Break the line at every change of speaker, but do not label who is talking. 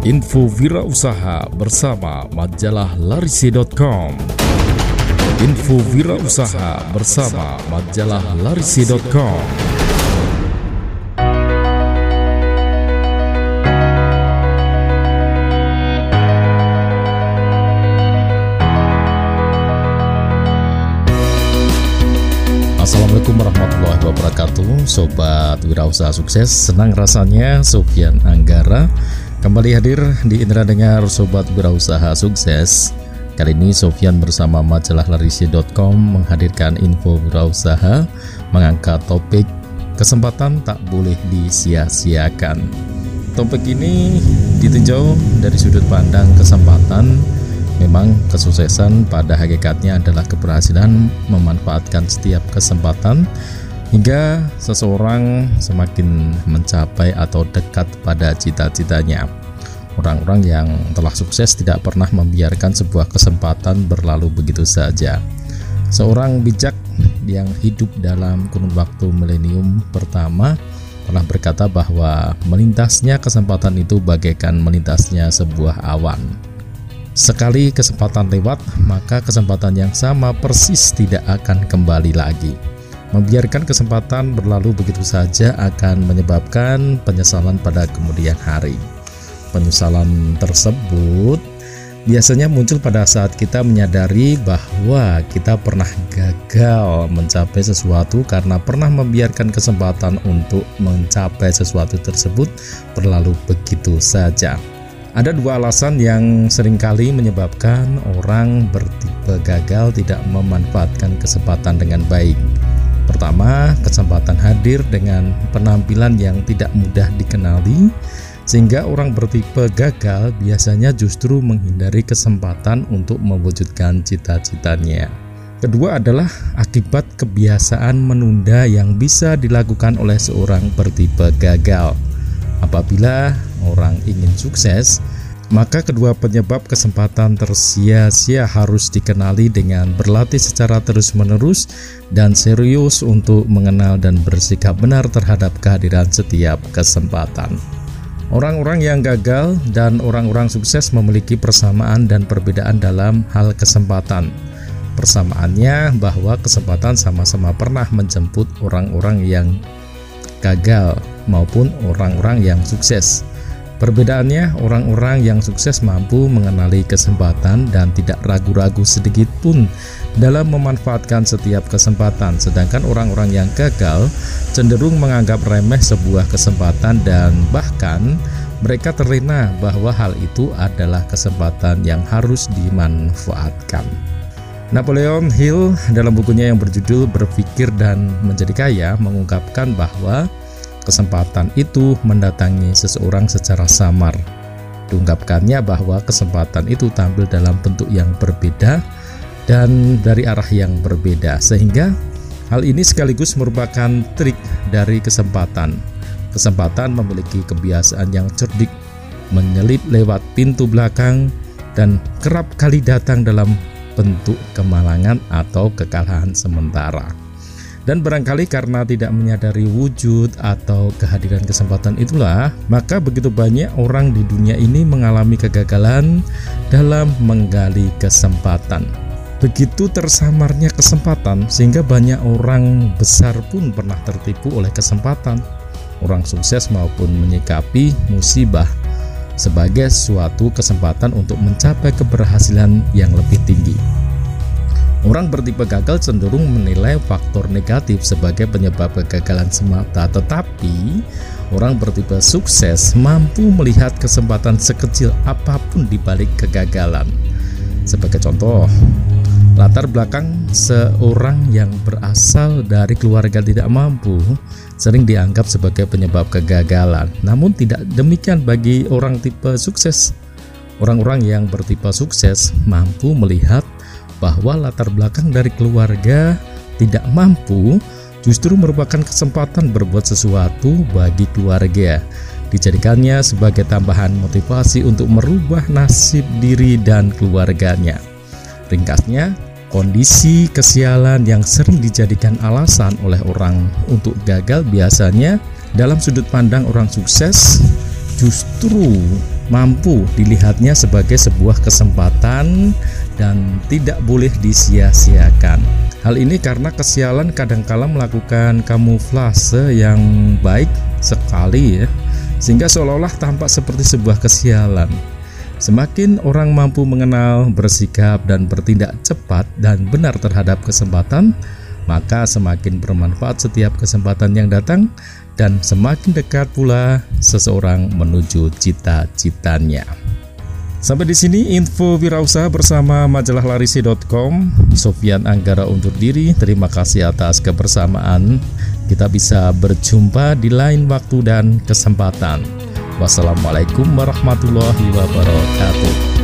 Info Wirausaha bersama majalah Larisi.com. Info Wirausaha bersama majalah Larisi.com. Assalamualaikum warahmatullahi wabarakatuh. Sobat Wirausaha Sukses, senang rasanya Sofyan Anggara kembali hadir di Indra Dengar Sobat Wirausaha Sukses. Kali ini Sofyan bersama majalah Larisi.com menghadirkan info wirausaha, mengangkat topik kesempatan tak boleh disia-siakan. Topik ini ditinjau dari sudut pandang kesempatan. Memang kesuksesan pada hakikatnya adalah keberhasilan memanfaatkan setiap kesempatan hingga seseorang semakin mencapai atau dekat pada cita-citanya. Orang-orang yang telah sukses tidak pernah membiarkan sebuah kesempatan berlalu begitu saja. Seorang bijak yang hidup dalam kurun waktu milenium pertama pernah berkata bahwa melintasnya kesempatan itu bagaikan melintasnya sebuah awan. Sekali kesempatan lewat, maka kesempatan yang sama persis tidak akan kembali lagi. Membiarkan kesempatan berlalu begitu saja akan menyebabkan penyesalan pada kemudian hari. Penyesalan tersebut biasanya muncul pada saat kita menyadari bahwa kita pernah gagal mencapai sesuatu karena pernah membiarkan kesempatan untuk mencapai sesuatu tersebut berlalu begitu saja. Ada dua alasan yang seringkali menyebabkan orang bertipe gagal tidak memanfaatkan kesempatan dengan baik. Pertama, kesempatan hadir dengan penampilan yang tidak mudah dikenali, sehingga orang bertipe gagal biasanya justru menghindari kesempatan untuk mewujudkan cita-citanya. Kedua adalah akibat kebiasaan menunda yang bisa dilakukan oleh seorang bertipe gagal. Apabila orang ingin sukses, maka kedua penyebab kesempatan tersia-sia harus dikenali dengan berlatih secara terus-menerus dan serius untuk mengenal dan bersikap benar terhadap kehadiran setiap kesempatan. Orang-orang yang gagal dan orang-orang sukses memiliki persamaan dan perbedaan dalam hal kesempatan. Persamaannya bahwa kesempatan sama-sama pernah menjemput orang-orang yang gagal maupun orang-orang yang sukses. Perbedaannya, orang-orang yang sukses mampu mengenali kesempatan dan tidak ragu-ragu sedikit pun dalam memanfaatkan setiap kesempatan, sedangkan orang-orang yang gagal cenderung menganggap remeh sebuah kesempatan dan bahkan mereka terlena bahwa hal itu adalah kesempatan yang harus dimanfaatkan. Napoleon Hill dalam bukunya yang berjudul Berpikir dan Menjadi Kaya mengungkapkan bahwa kesempatan itu mendatangi seseorang secara samar. Diungkapkannya bahwa kesempatan itu tampil dalam bentuk yang berbeda dan dari arah yang berbeda, sehingga hal ini sekaligus merupakan trik dari kesempatan. Kesempatan memiliki kebiasaan yang cerdik, menyelip lewat pintu belakang dan kerap kali datang dalam bentuk kemalangan atau kekalahan sementara. Dan barangkali karena tidak menyadari wujud atau kehadiran kesempatan itulah, maka begitu banyak orang di dunia ini mengalami kegagalan dalam menggali kesempatan. Begitu tersamarnya kesempatan sehingga banyak orang besar pun pernah tertipu oleh kesempatan. Orang sukses maupun menyikapi musibah sebagai suatu kesempatan untuk mencapai keberhasilan yang lebih tinggi. Orang bertipe gagal cenderung menilai faktor negatif sebagai penyebab kegagalan semata, tetapi orang bertipe sukses mampu melihat kesempatan sekecil apapun di balik kegagalan. Sebagai contoh, latar belakang seorang yang berasal dari keluarga tidak mampu sering dianggap sebagai penyebab kegagalan. Namun tidak demikian bagi orang tipe sukses. Orang-orang yang bertipe sukses mampu melihat bahwa latar belakang dari keluarga tidak mampu justru merupakan kesempatan berbuat sesuatu bagi keluarga. Dijadikannya sebagai tambahan motivasi untuk merubah nasib diri dan keluarganya. Ringkasnya, kondisi kesialan yang sering dijadikan alasan oleh orang untuk gagal biasanya dalam sudut pandang orang sukses justru mampu dilihatnya sebagai sebuah kesempatan dan tidak boleh disia-siakan. Hal ini karena kesialan kadangkala melakukan kamuflase yang baik sekali ya, sehingga seolah-olah tampak seperti sebuah kesialan. Semakin orang mampu mengenal, bersikap, dan bertindak cepat dan benar terhadap kesempatan, maka semakin bermanfaat setiap kesempatan yang datang dan semakin dekat pula seseorang menuju cita-citanya. Sampai di sini info wirausaha bersama majalah larisi.com. Sofyan Anggara undur diri. Terima kasih atas kebersamaan. Kita bisa berjumpa di lain waktu dan kesempatan. Wassalamualaikum warahmatullahi wabarakatuh.